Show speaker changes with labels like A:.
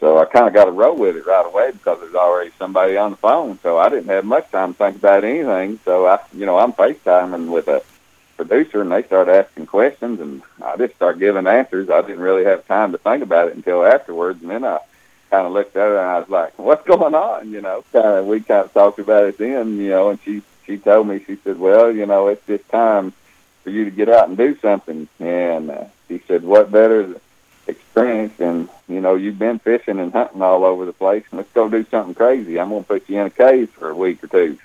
A: So I kind of got to roll with it right away because there's already somebody on the phone. So I didn't have much time to think about anything. So I'm FaceTiming with a producer, and they started asking questions, and I just started giving answers. I didn't really have time to think about it until afterwards, and then I kind of looked at her and I was like, "What's going on?" We kind of talked about it then, and she told me, she said, "Well, it's just time for you to get out and do something." And she said, "What better experience than you've been fishing and hunting all over the place, and let's go do something crazy. I'm gonna put you in a cave for a week or two."